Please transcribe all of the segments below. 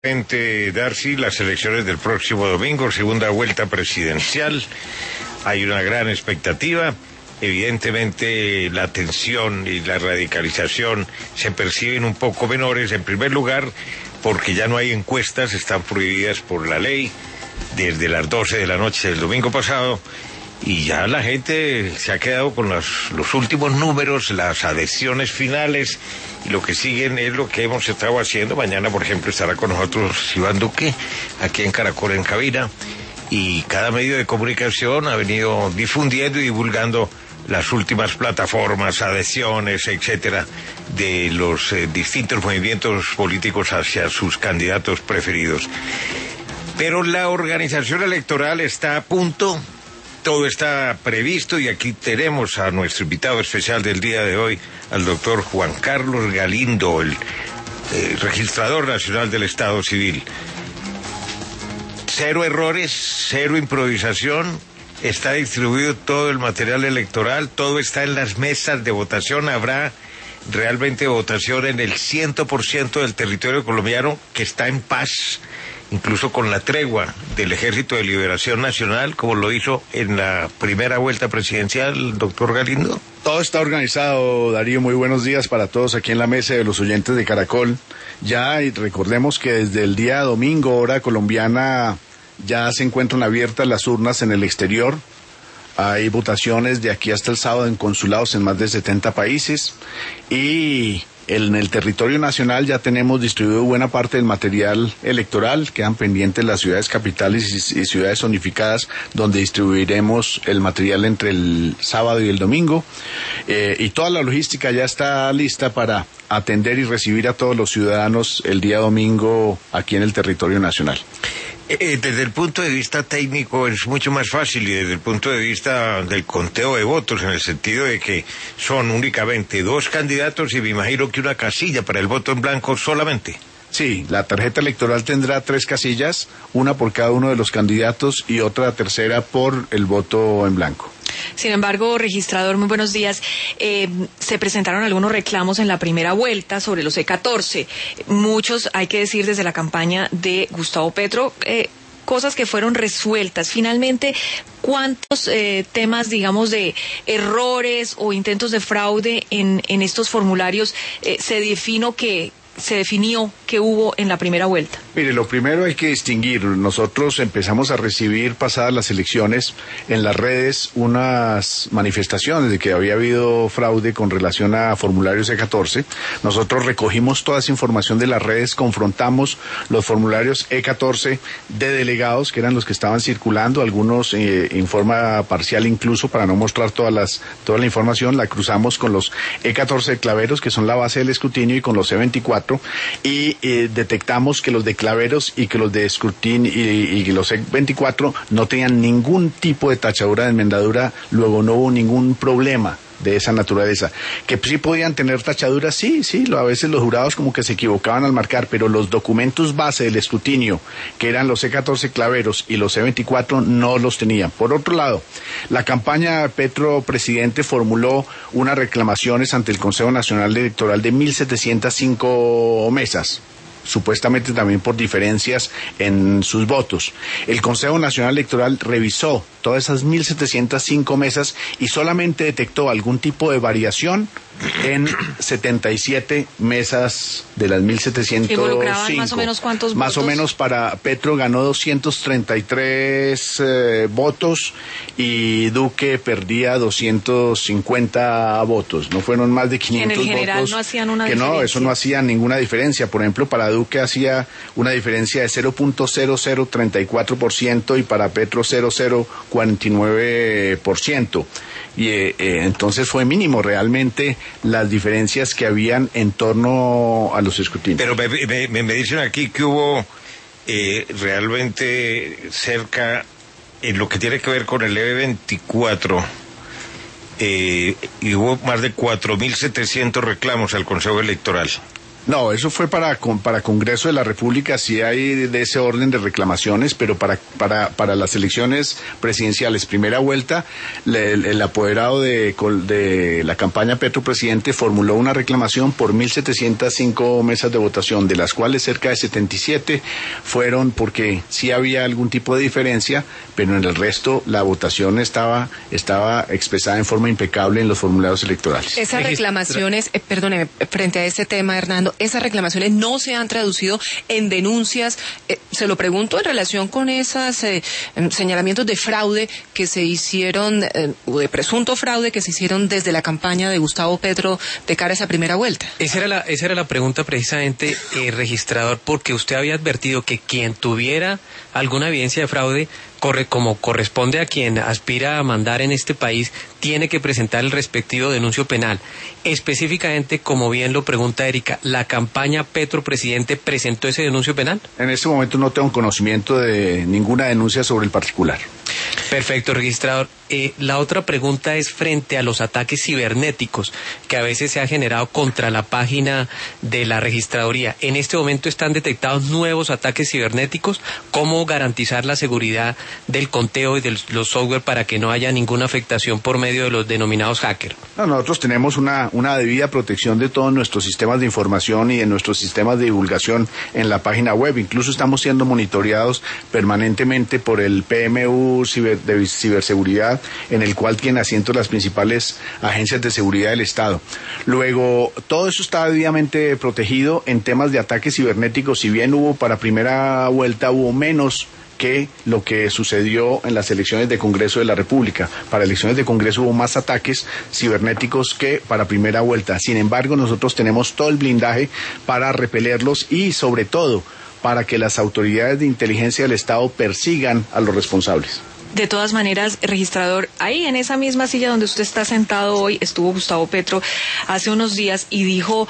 Darcy, las elecciones del próximo domingo, segunda vuelta presidencial. Hay una gran expectativa. Evidentemente la tensión y la radicalización se perciben un poco menores, en primer lugar, porque ya no hay encuestas, están prohibidas por la ley desde las 12 de la noche del domingo pasado, y ya la gente se ha quedado con los últimos números, las adhesiones finales, y lo que siguen es lo que hemos estado haciendo. Mañana, por ejemplo, estará con nosotros Iván Duque, aquí en Caracol en cabina, y cada medio de comunicación ha venido difundiendo y divulgando las últimas plataformas, adhesiones, etcétera, de los distintos movimientos políticos hacia sus candidatos preferidos. Pero la organización electoral está a punto, todo está previsto, y aquí tenemos a nuestro invitado especial del día de hoy, al doctor Juan Carlos Galindo, el registrador nacional del Estado Civil. Cero errores, cero improvisación, está distribuido todo el material electoral, todo está en las mesas de votación, habrá realmente votación en el 100% del territorio colombiano, que está en paz, incluso con la tregua del Ejército de Liberación Nacional, como lo hizo en la primera vuelta presidencial, doctor Galindo. Todo está organizado, Darío. Muy buenos días para todos aquí en la mesa de los oyentes de Caracol. Ya, y recordemos que desde el día domingo, hora colombiana, ya se encuentran abiertas las urnas en el exterior. Hay votaciones de aquí hasta el sábado en consulados en más de 70 países, y en el territorio nacional ya tenemos distribuido buena parte del material electoral. Quedan pendientes las ciudades capitales y ciudades zonificadas, donde distribuiremos el material entre el sábado y el domingo, y toda la logística ya está lista para atender y recibir a todos los ciudadanos el día domingo aquí en el territorio nacional. Desde el punto de vista técnico es mucho más fácil, y desde el punto de vista del conteo de votos, en el sentido de que son únicamente 2 candidatos y me imagino que una casilla para el voto en blanco solamente. Sí, la tarjeta electoral tendrá 3 casillas, una por cada uno de los candidatos y otra tercera por el voto en blanco. Sin embargo, registrador, muy buenos días. Se presentaron algunos reclamos en la primera vuelta sobre los E14. Muchos, hay que decir, desde la campaña de Gustavo Petro, cosas que fueron resueltas. Finalmente, ¿cuántos temas, digamos, de errores o intentos de fraude en estos formularios se definió que hubo en la primera vuelta? Mire, lo primero hay que distinguir. Nosotros empezamos a recibir, pasadas las elecciones, en las redes unas manifestaciones de que había habido fraude con relación a formularios E14. Nosotros recogimos toda esa información de las redes, confrontamos los formularios E14 de delegados, que eran los que estaban circulando, algunos en forma parcial incluso, para no mostrar toda la información. La cruzamos con los E14 de claveros, que son la base del escrutinio, y con los E24, y detectamos que los de claveros y que los de escrutinio y los E24 no tenían ningún tipo de tachadura de enmendadura. Luego no hubo ningún problema de esa naturaleza. Que sí podían tener tachaduras, sí, a veces los jurados como que se equivocaban al marcar, pero los documentos base del escrutinio, que eran los E14 claveros y los E24, no los tenían. Por otro lado, la campaña Petro Presidente formuló unas reclamaciones ante el Consejo Nacional Electoral de 1.705 mesas, supuestamente también por diferencias en sus votos. El Consejo Nacional Electoral revisó todas esas 1.705 mesas y solamente detectó algún tipo de variación en 77 mesas de las 1.705. ¿Involucraban más o menos cuántos votos? Más o menos para Petro ganó 233 votos y Duque perdía 250 votos. No fueron más de 500 votos. En el general no hacían una diferencia. No, eso no hacía ninguna diferencia. Por ejemplo, para Duque hacía una diferencia de 0.0034% y para Petro 0.0049%. Y entonces fue mínimo realmente las diferencias que habían en torno a los escrutinios. Pero me dicen aquí que hubo realmente cerca, en lo que tiene que ver con el E24, y hubo más de 4.700 reclamos al Consejo Electoral. No, eso fue para Congreso de la República, sí hay de ese orden de reclamaciones, pero para las elecciones presidenciales, primera vuelta, el apoderado de la campaña Petro Presidente formuló una reclamación por 1.705 mesas de votación, de las cuales cerca de 77 fueron porque sí había algún tipo de diferencia, pero en el resto la votación estaba expresada en forma impecable en los formularios electorales. Esas reclamaciones, perdóneme, frente a este tema, Hernando, esas reclamaciones no se han traducido en denuncias. Se lo pregunto en relación con esos señalamientos de fraude que se hicieron, o de presunto fraude que se hicieron desde la campaña de Gustavo Petro de cara a esa primera vuelta. Esa era la pregunta precisamente, registrador, porque usted había advertido que quien tuviera alguna evidencia de fraude, como corresponde a quien aspira a mandar en este país, tiene que presentar el respectivo denuncio penal. Específicamente, como bien lo pregunta Erika, ¿la campaña Petro Presidente presentó ese denuncio penal? En este momento no tengo conocimiento de ninguna denuncia sobre el particular. Perfecto, registrador. La otra pregunta es frente a los ataques cibernéticos que a veces se ha generado contra la página de la registraduría. En este momento están detectados nuevos ataques cibernéticos. ¿Cómo garantizar la seguridad del conteo y de los software para que no haya ninguna afectación por medio de los denominados hackers? No, nosotros tenemos una debida protección de todos nuestros sistemas de información y de nuestros sistemas de divulgación en la página web. Incluso estamos siendo monitoreados permanentemente por el PMU de ciberseguridad, en el cual tienen asiento las principales agencias de seguridad del Estado. Luego, todo eso está debidamente protegido. En temas de ataques cibernéticos, si bien para primera vuelta hubo menos que lo que sucedió en las elecciones de Congreso de la República. Para elecciones de Congreso hubo más ataques cibernéticos que para primera vuelta. Sin embargo, nosotros tenemos todo el blindaje para repelerlos y, sobre todo, para que las autoridades de inteligencia del Estado persigan a los responsables. De todas maneras, registrador, ahí en esa misma silla donde usted está sentado hoy, estuvo Gustavo Petro hace unos días y dijo,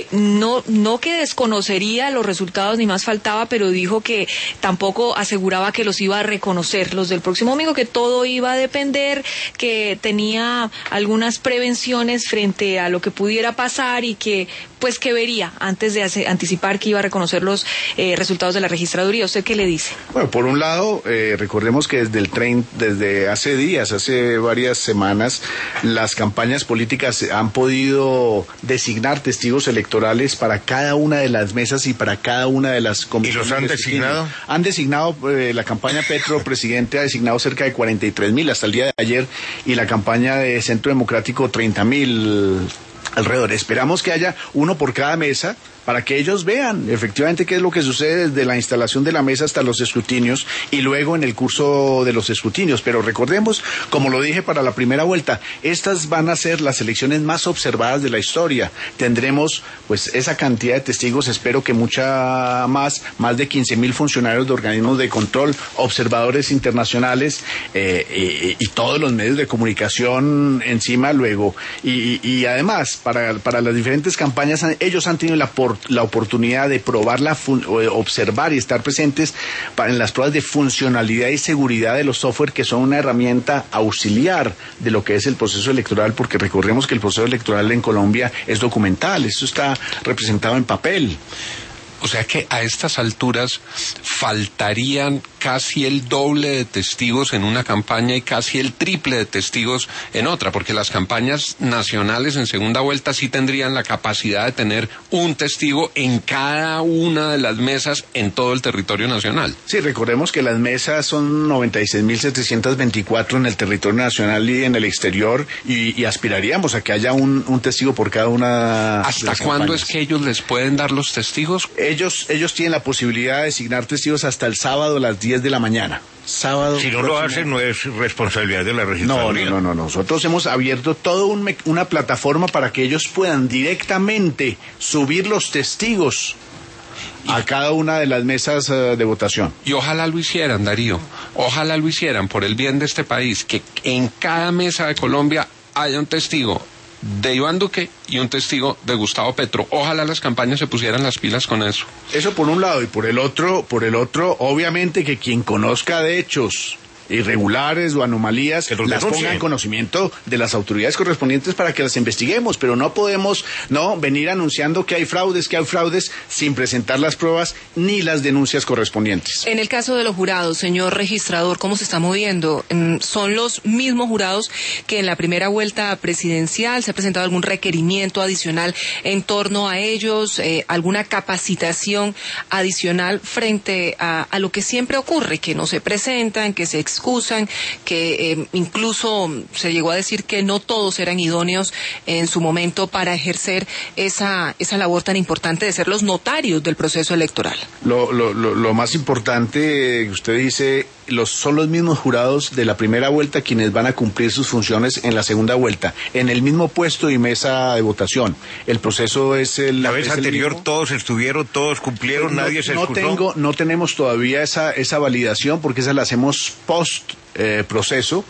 no que desconocería los resultados ni más faltaba, pero dijo que tampoco aseguraba que los iba a reconocer los del próximo domingo, que todo iba a depender, que tenía algunas prevenciones frente a lo que pudiera pasar y que vería antes de anticipar que iba a reconocer los resultados de la registraduría. ¿Usted qué le dice? Bueno, por un lado, recordemos que desde hace días, hace varias semanas, las campañas políticas han podido designar testigos electorales para cada una de las mesas y para cada una de las comisiones. ¿Y los han designado? Han designado, la campaña Petro Presidente ha designado cerca de 43.000 hasta el día de ayer, y la campaña de Centro Democrático 30.000 alrededor. Esperamos que haya uno por cada mesa para que ellos vean efectivamente qué es lo que sucede desde la instalación de la mesa hasta los escrutinios y luego en el curso de los escrutinios. Pero recordemos, como lo dije para la primera vuelta, estas van a ser las elecciones más observadas de la historia. Tendremos esa cantidad de testigos, espero que mucha más de 15.000 funcionarios de organismos de control, observadores internacionales y todos los medios de comunicación encima luego. Y además, para las diferentes campañas, ellos han tenido la oportunidad de probar, observar y estar presentes en las pruebas de funcionalidad y seguridad de los software, que son una herramienta auxiliar de lo que es el proceso electoral, porque recordemos que el proceso electoral en Colombia es documental, eso está representado en papel. O sea que a estas alturas faltarían casi el doble de testigos en una campaña y casi el triple de testigos en otra, porque las campañas nacionales en segunda vuelta sí tendrían la capacidad de tener un testigo en cada una de las mesas en todo el territorio nacional. Sí, recordemos que las mesas son 96.724 en el territorio nacional y en el exterior, y aspiraríamos a que haya un testigo por cada una. ¿Hasta cuándo es que ellos les pueden dar los testigos? Ellos tienen la posibilidad de designar testigos hasta el sábado a las 10 de la mañana. Sábado. Si no lo hacen, no es responsabilidad de la registraduría. No. Nosotros hemos abierto toda una plataforma para que ellos puedan directamente subir los testigos a cada una de las mesas de votación. Y ojalá lo hicieran, Darío. Ojalá lo hicieran por el bien de este país, que en cada mesa de Colombia haya un testigo de Iván Duque y un testigo de Gustavo Petro. Ojalá las campañas se pusieran las pilas con eso. Eso por un lado, y por el otro, obviamente que quien conozca de hechos irregulares o anomalías, las pongan en conocimiento de las autoridades correspondientes para que las investiguemos, pero no podemos venir anunciando que hay fraudes sin presentar las pruebas ni las denuncias correspondientes. En el caso de los jurados, señor registrador, ¿cómo se está moviendo? ¿Son los mismos jurados que en la primera vuelta presidencial? ¿Se ha presentado algún requerimiento adicional en torno a ellos? ¿Alguna capacitación adicional frente a lo que siempre ocurre, que no se presentan, que se excusan, que incluso se llegó a decir que no todos eran idóneos en su momento para ejercer esa labor tan importante de ser los notarios del proceso electoral? Lo más importante, usted dice, son los mismos jurados de la primera vuelta quienes van a cumplir sus funciones en la segunda vuelta, en el mismo puesto y mesa de votación. El proceso es la vez anterior, todos estuvieron, todos cumplieron, nadie se excusó. No tenemos todavía esa validación porque esa la hacemos post proceso,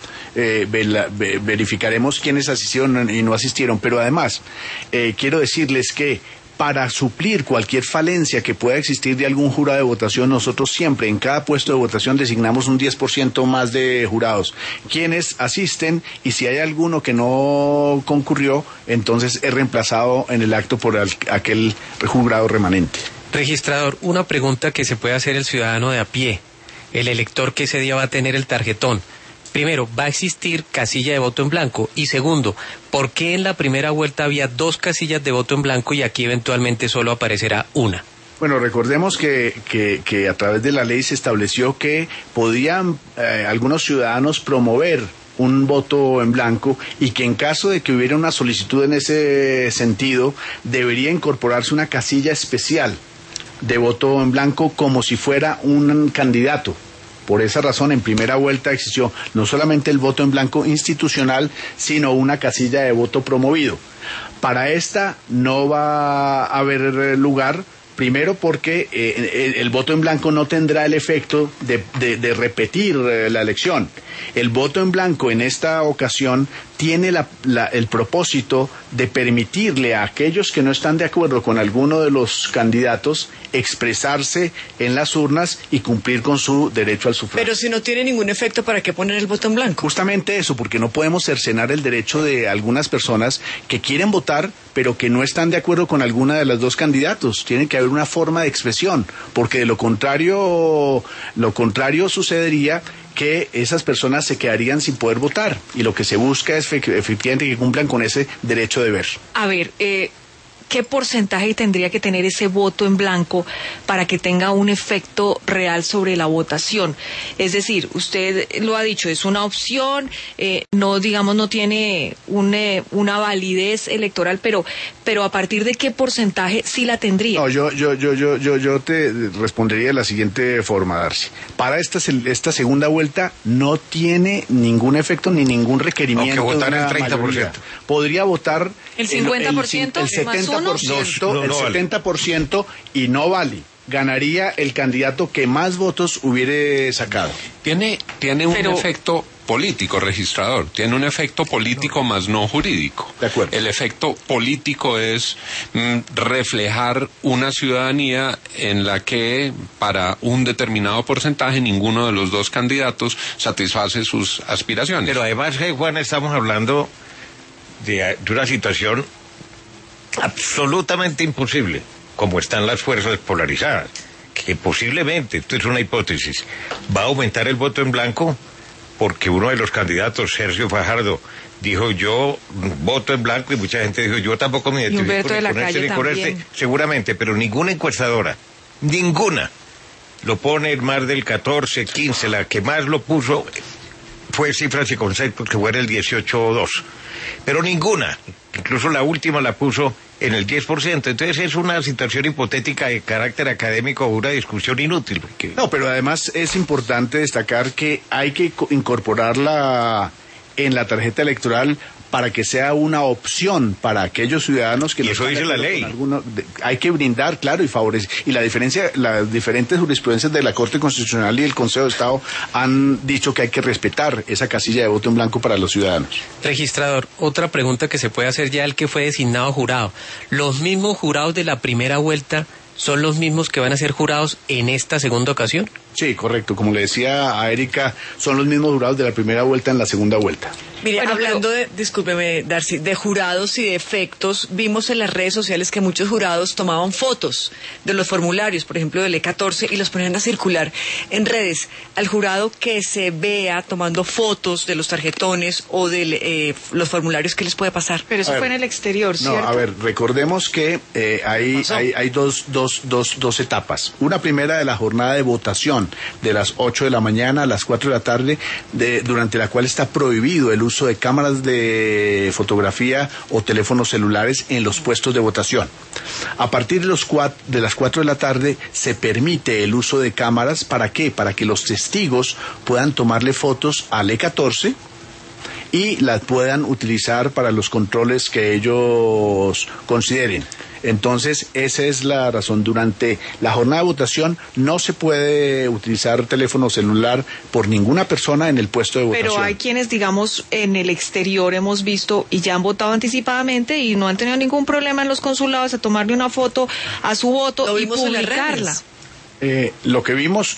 verificaremos quiénes asistieron y no asistieron, pero además quiero decirles que para suplir cualquier falencia que pueda existir de algún jurado de votación, nosotros siempre en cada puesto de votación designamos un 10% más de jurados, quienes asisten, y si hay alguno que no concurrió, entonces es reemplazado en el acto por aquel jurado remanente. Registrador, una pregunta que se puede hacer el ciudadano de a pie, el elector que ese día va a tener el tarjetón. Primero, ¿va a existir casilla de voto en blanco? Y segundo, ¿por qué en la primera vuelta había 2 casillas de voto en blanco y aquí eventualmente solo aparecerá una? Bueno, recordemos que a través de la ley se estableció que podían algunos ciudadanos promover un voto en blanco y que en caso de que hubiera una solicitud en ese sentido, debería incorporarse una casilla especial de voto en blanco como si fuera un candidato. Por esa razón, en primera vuelta existió no solamente el voto en blanco institucional, sino una casilla de voto promovido. Para esta no va a haber lugar, primero porque el voto en blanco no tendrá el efecto de repetir la elección. El voto en blanco en esta ocasión tiene el propósito de permitirle a aquellos que no están de acuerdo con alguno de los candidatos expresarse en las urnas y cumplir con su derecho al sufragio. Pero si no tiene ningún efecto, ¿para qué poner el voto en blanco? Justamente eso, porque no podemos cercenar el derecho de algunas personas que quieren votar, pero que no están de acuerdo con alguna de las dos candidatos. Tiene que haber una forma de expresión, porque de lo contrario sucedería que esas personas se quedarían sin poder votar, y lo que se busca es efectivamente que cumplan con ese derecho de ver. A ver, ¿qué porcentaje tendría que tener ese voto en blanco para que tenga un efecto real sobre la votación? Es decir, usted lo ha dicho, es una opción, no tiene una validez electoral, pero ¿a partir de qué porcentaje sí la tendría? No, yo te respondería de la siguiente forma, Darcy. Para esta segunda vuelta no tiene ningún efecto ni ningún requerimiento. Aunque votar el 30%. Mayoría. Podría votar el 50%, el 70% y no vale. Ganaría el candidato que más votos hubiere sacado. Tiene un efecto político, registrador. Tiene un efecto político más no jurídico. De acuerdo. El efecto político es reflejar una ciudadanía en la que para un determinado porcentaje ninguno de los dos candidatos satisface sus aspiraciones. Pero además, Juan, estamos hablando de una situación absolutamente imposible, como están las fuerzas polarizadas, que posiblemente, esto es una hipótesis, va a aumentar el voto en blanco porque uno de los candidatos, Sergio Fajardo, dijo yo voto en blanco, y mucha gente dijo yo tampoco me identifico ni con este ni con este, seguramente, pero ninguna encuestadora, ninguna, lo pone en más del 14, 15, la que más lo puso fue Cifras y Conceptos, que fue el 18-2, pero ninguna, incluso la última la puso en el 10%, entonces es una situación hipotética de carácter académico, una discusión inútil. Porque... No, pero además es importante destacar que hay que incorporarla en la tarjeta electoral para que sea una opción para aquellos ciudadanos que... Y eso dice la ley. Hay que brindar, claro, y favorecer. Y las diferentes jurisprudencias de la Corte Constitucional y el Consejo de Estado han dicho que hay que respetar esa casilla de voto en blanco para los ciudadanos. Registrador, otra pregunta que se puede hacer ya al que fue designado jurado. ¿Los mismos jurados de la primera vuelta son los mismos que van a ser jurados en esta segunda ocasión? Sí, correcto. Como le decía a Erika, son los mismos jurados de la primera vuelta en la segunda vuelta. Mire, Bueno, hablando discúlpeme, Darcy, de jurados y de efectos, vimos en las redes sociales que muchos jurados tomaban fotos de los formularios, por ejemplo, del E14, y los ponían a circular en redes. Al jurado que se vea tomando fotos de los tarjetones o de los formularios, ¿qué les puede pasar? Pero eso fue en el exterior, ¿cierto? No, a ver, recordemos que hay dos etapas. Una primera de la jornada de votación, de las 8 de la mañana a las 4 de la tarde, durante la cual está prohibido el uso de cámaras de fotografía o teléfonos celulares en los puestos de votación. A partir de las 4 de la tarde se permite el uso de cámaras. ¿Para qué? Para que los testigos puedan tomarle fotos al E14 y las puedan utilizar para los controles que ellos consideren. Entonces, esa es la razón. Durante la jornada de votación no se puede utilizar teléfono celular por ninguna persona en el puesto de votación. Pero hay quienes, digamos, en el exterior hemos visto y ya han votado anticipadamente y no han tenido ningún problema en los consulados a tomarle una foto a su voto y publicarla. Lo que vimos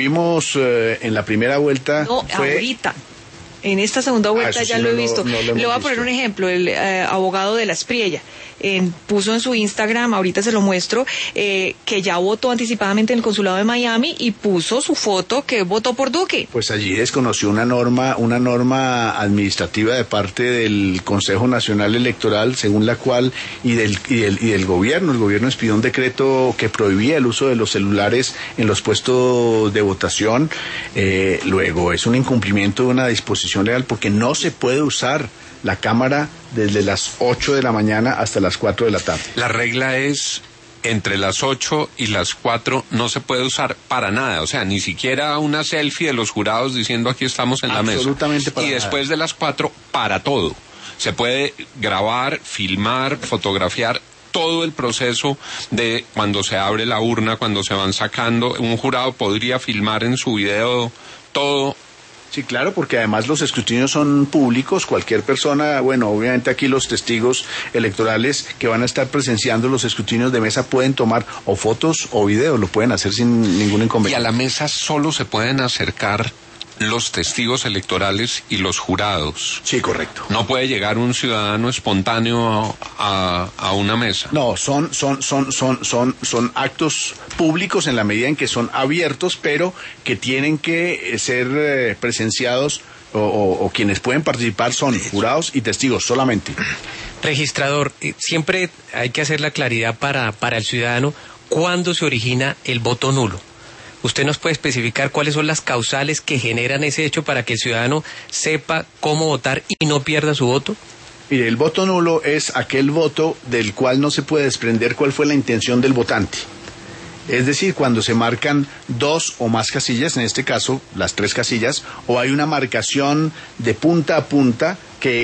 en la primera vuelta fue... ahorita. En esta segunda vuelta ya lo he visto. Le voy a poner un ejemplo. El abogado de la Espriella puso en su Instagram, ahorita se lo muestro, que ya votó anticipadamente en el consulado de Miami y puso su foto que votó por Duque. Pues allí desconoció una norma administrativa de parte del Consejo Nacional Electoral, según la cual y del gobierno. El gobierno expidió un decreto que prohibía el uso de los celulares en los puestos de votación. Luego es un incumplimiento de una disposición legal porque no se puede usar la cámara desde las 8 de la mañana hasta las 4 de la tarde. La regla es entre las 8 y las 4 no se puede usar para nada, o sea, ni siquiera una selfie de los jurados diciendo aquí estamos en la mesa. Absolutamente para nada. Y después de las 4 para todo. Se puede grabar, filmar, fotografiar todo el proceso de cuando se abre la urna, cuando se van sacando. Un jurado podría filmar en su video todo. Sí, claro, porque además los escrutinios son públicos. Cualquier persona, bueno, obviamente aquí los testigos electorales que van a estar presenciando los escrutinios de mesa pueden tomar o fotos o videos, lo pueden hacer sin ningún inconveniente. Y a la mesa solo se pueden acercar los testigos electorales y los jurados. Sí, correcto. No puede llegar un ciudadano espontáneo a una mesa. No, son actos públicos en la medida en que son abiertos, pero que tienen que ser presenciados o quienes pueden participar son jurados y testigos solamente. Registrador, siempre hay que hacer la claridad para el ciudadano cuándo se origina el voto nulo. ¿Usted nos puede especificar cuáles son las causales que generan ese hecho para que el ciudadano sepa cómo votar y no pierda su voto? Mire, el voto nulo es aquel voto del cual no se puede desprender cuál fue la intención del votante. Es decir, cuando se marcan 2 o más casillas, en este caso las 3 casillas, o hay una marcación de punta a punta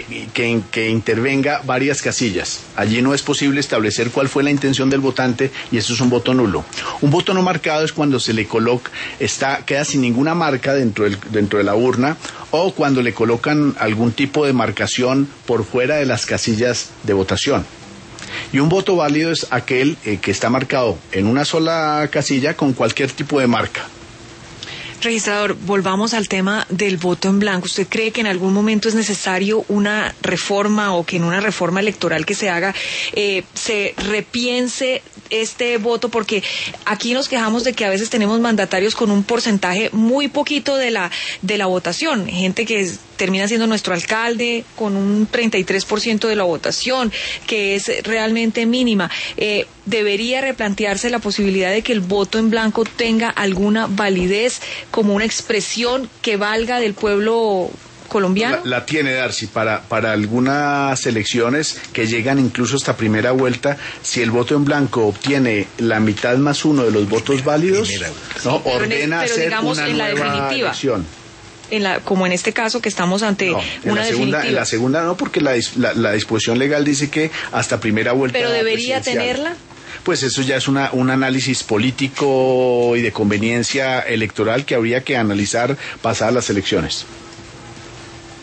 que intervenga varias casillas. Allí no es posible establecer cuál fue la intención del votante y eso es un voto nulo. Un voto no marcado es cuando se le coloca, queda sin ninguna marca dentro de la urna o cuando le colocan algún tipo de marcación por fuera de las casillas de votación. Y un voto válido es aquel que está marcado en una sola casilla con cualquier tipo de marca. Registrador, volvamos al tema del voto en blanco. ¿Usted cree que en algún momento es necesario una reforma o que en una reforma electoral que se haga se repiense este voto? Porque aquí nos quejamos de que a veces tenemos mandatarios con un porcentaje muy poquito de la votación. Gente que termina siendo nuestro alcalde con un 33% de la votación, que es realmente mínima. Debería replantearse la posibilidad de que el voto en blanco tenga alguna validez como una expresión que valga del pueblo colombiano. La tiene, Darcy, para algunas elecciones que llegan incluso hasta primera vuelta, si el voto en blanco obtiene la mitad más uno de los votos válidos, ¿no? Ordena hacer digamos, una en la nueva definitiva. elección. Como en este caso que estamos ante una definitiva. En la segunda no, porque la disposición legal dice que hasta primera vuelta. Pero debería tenerla. Pues eso ya es un análisis político y de conveniencia electoral que habría que analizar pasadas las elecciones.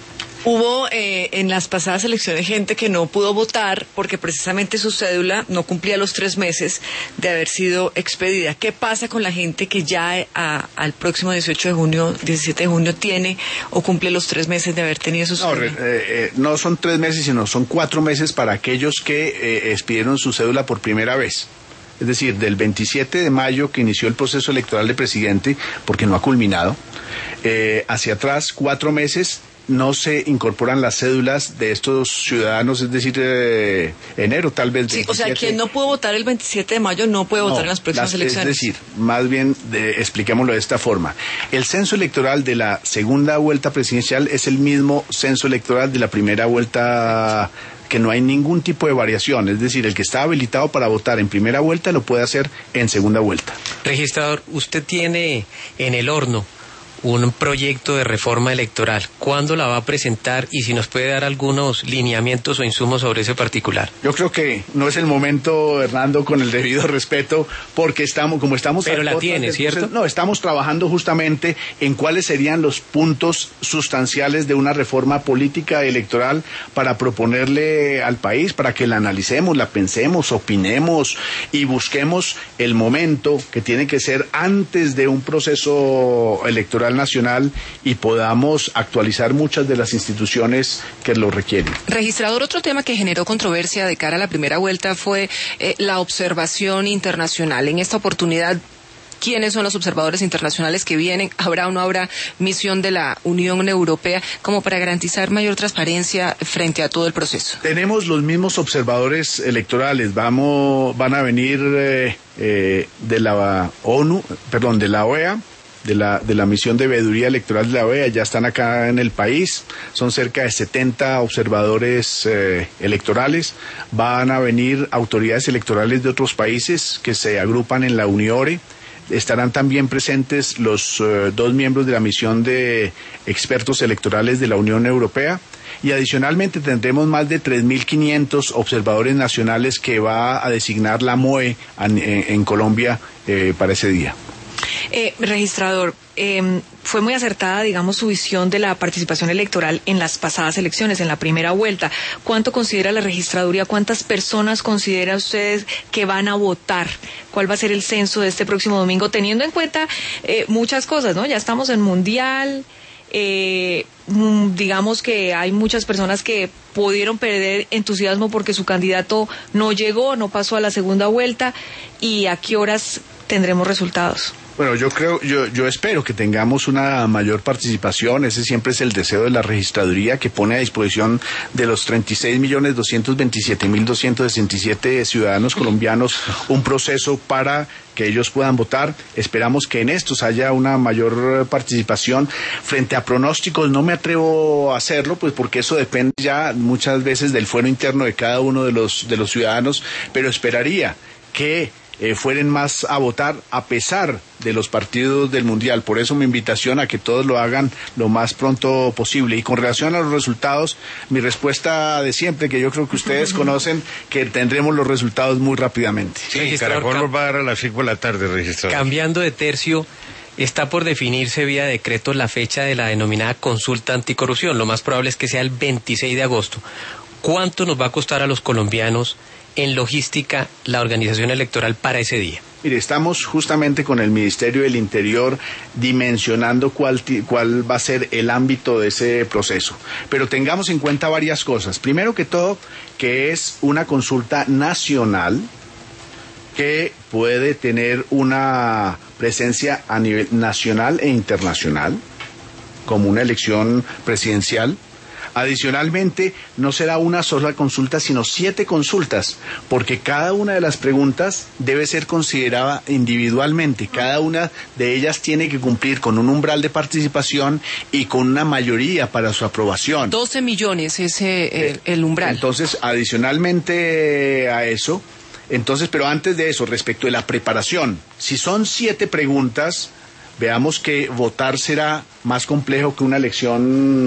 Hubo en las pasadas elecciones gente que no pudo votar porque precisamente su cédula no cumplía los 3 meses de haber sido expedida. ¿Qué pasa con la gente que ya al próximo 17 de junio tiene o cumple los 3 meses de haber tenido su cédula? No son 3 meses, sino son 4 meses para aquellos que expidieron su cédula por primera vez. Es decir, del 27 de mayo que inició el proceso electoral de presidente, porque no ha culminado, hacia atrás 4 meses no se incorporan las cédulas de estos ciudadanos, es decir, enero tal vez. Sí, 27. O sea, quien no pudo votar el 27 de mayo no puede votar en las próximas elecciones. Es decir, más bien expliquémoslo de esta forma. El censo electoral de la segunda vuelta presidencial es el mismo censo electoral de la primera vuelta, que no hay ningún tipo de variación, es decir, el que está habilitado para votar en primera vuelta lo puede hacer en segunda vuelta. Registrador, usted tiene en el horno un proyecto de reforma electoral. ¿Cuándo la va a presentar y si nos puede dar algunos lineamientos o insumos sobre ese particular? Yo creo que no es el momento, Hernando, con el debido respeto, porque estamos. Pero la tiene, ¿cierto? No, estamos trabajando justamente en cuáles serían los puntos sustanciales de una reforma política electoral para proponerle al país, para que la analicemos, la pensemos, opinemos y busquemos el momento que tiene que ser antes de un proceso electoral nacional y podamos actualizar muchas de las instituciones que lo requieren. Registrador, otro tema que generó controversia de cara a la primera vuelta fue la observación internacional. En esta oportunidad, ¿quiénes son los observadores internacionales que vienen? ¿Habrá o no habrá misión de la Unión Europea como para garantizar mayor transparencia frente a todo el proceso? Tenemos los mismos observadores electorales. Van a venir de la ONU, perdón, de la OEA, de la misión de veeduría electoral de la OEA, ya están acá en el país, son cerca de 70 observadores electorales, van a venir autoridades electorales de otros países que se agrupan en la UNIORE, estarán también presentes los 2 miembros de la misión de expertos electorales de la Unión Europea, y adicionalmente tendremos más de 3.500 observadores nacionales que va a designar la MOE en Colombia para ese día. Registrador, fue muy acertada, digamos, su visión de la participación electoral en las pasadas elecciones, en la primera vuelta. ¿Cuánto considera la registraduría? ¿Cuántas personas considera ustedes que van a votar? ¿Cuál va a ser el censo de este próximo domingo? Teniendo en cuenta muchas cosas, ¿no? Ya estamos en Mundial, digamos que hay muchas personas que pudieron perder entusiasmo porque su candidato no llegó, no pasó a la segunda vuelta. ¿Y a qué horas tendremos resultados? Bueno, yo espero que tengamos una mayor participación. Ese siempre es el deseo de la registraduría, que pone a disposición de los 36.227.267 ciudadanos colombianos un proceso para que ellos puedan votar. Esperamos que en estos haya una mayor participación. Frente a pronósticos no me atrevo a hacerlo, pues porque eso depende ya muchas veces del fuero interno de cada uno de los ciudadanos, pero esperaría que fueren más a votar a pesar de los partidos del Mundial. Por eso mi invitación a que todos lo hagan lo más pronto posible. Y con relación a los resultados, mi respuesta de siempre, que yo creo que ustedes conocen, que tendremos los resultados muy rápidamente. Sí, Caracol nos va a dar a las 5 de la tarde, registrador. Cambiando de tercio, está por definirse vía decreto la fecha de la denominada consulta anticorrupción. Lo más probable es que sea el 26 de agosto. ¿Cuánto nos va a costar a los colombianos en logística la organización electoral para ese día? Mire, estamos justamente con el Ministerio del Interior dimensionando cuál va a ser el ámbito de ese proceso. Pero tengamos en cuenta varias cosas. Primero que todo, que es una consulta nacional que puede tener una presencia a nivel nacional e internacional, como una elección presidencial. Adicionalmente, no será una sola consulta, sino 7 consultas, porque cada una de las preguntas debe ser considerada individualmente. Cada una de ellas tiene que cumplir con un umbral de participación y con una mayoría para su aprobación. 12 millones es el umbral. Entonces, adicionalmente a eso, pero antes de eso, respecto de la preparación, si son 7 preguntas, veamos que votar será más complejo que una elección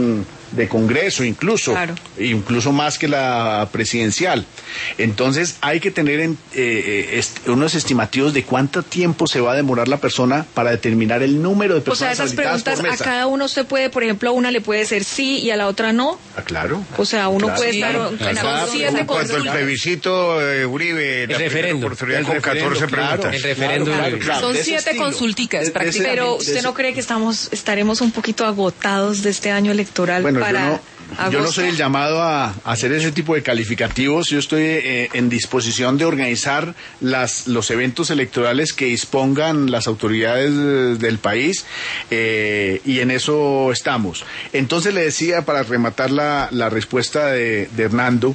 de Congreso incluso, Claro. incluso más que la presidencial. Entonces hay que tener unos estimativos de cuánto tiempo se va a demorar la persona para determinar el número de O sea, personas esas habilitadas preguntas por a mesa. cada uno usted puede, por ejemplo, a una le puede decir sí y a la otra no. Ah, claro. O sea, uno Claro. puede Sí, estar claro. en Cada siete pregunta. Cuando el consultas. plebiscito, Uribe, la referéndum. primera oportunidad El con referéndum, 14 claro. preguntas. El referéndum. Son de ese 7 estilo. consulticas, De ese- prácticamente. Pero de usted ese- no cree que estaremos un poquito agotados de este año electoral Bueno, para yo no agosto? soy el llamado a hacer ese tipo de calificativos. Yo estoy en disposición de organizar los eventos electorales que dispongan las autoridades del país y en eso estamos. Entonces le decía, para rematar la respuesta de Hernando,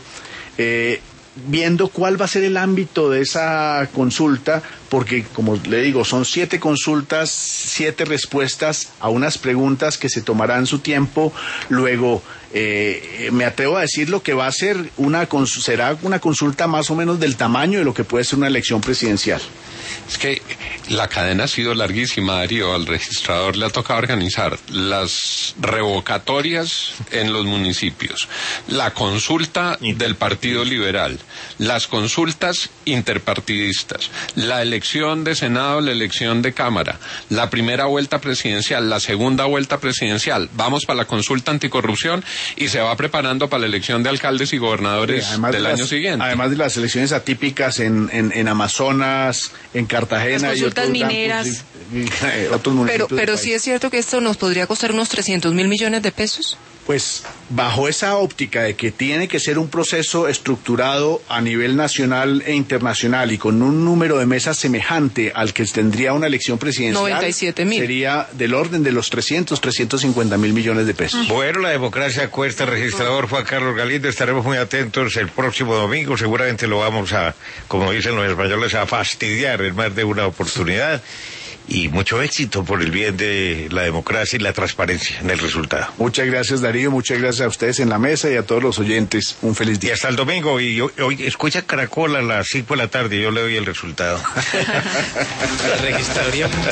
viendo cuál va a ser el ámbito de esa consulta, porque como le digo, son 7 consultas, 7 respuestas a unas preguntas que se tomarán su tiempo. Luego, me atrevo a decir lo que va a ser será una consulta más o menos del tamaño de lo que puede ser una elección presidencial. Es que la cadena ha sido larguísima, Darío. Al registrador le ha tocado organizar las revocatorias en los municipios, la consulta del Partido Liberal, las consultas interpartidistas, la elección de Senado, la elección de Cámara, la primera vuelta presidencial, la segunda vuelta presidencial. Vamos para la consulta anticorrupción y se va preparando para la elección de alcaldes y gobernadores del año siguiente. Además de las elecciones atípicas en Amazonas, en Cartagena Las y consultas otros mineras. otros municipios Pero del sí país. es cierto que esto nos podría costar unos 300.000 millones de pesos. Pues bajo esa óptica de que tiene que ser un proceso estructurado a nivel nacional e internacional y con un número de mesas semejante al que tendría una elección presidencial, 97.000. sería del orden de los 350.000 millones de pesos. Bueno, la democracia cuesta, registrador Juan Carlos Galindo. Estaremos muy atentos el próximo domingo. Seguramente lo vamos a, como dicen los españoles, a fastidiar en más de una oportunidad. Y mucho éxito por el bien de la democracia y la transparencia en el resultado. Muchas gracias, Darío, muchas gracias a ustedes en la mesa y a todos los oyentes. Un feliz Y día. hasta el domingo. Y hoy escucha Caracol a las 5 de la tarde. Yo le doy el resultado. La registraduría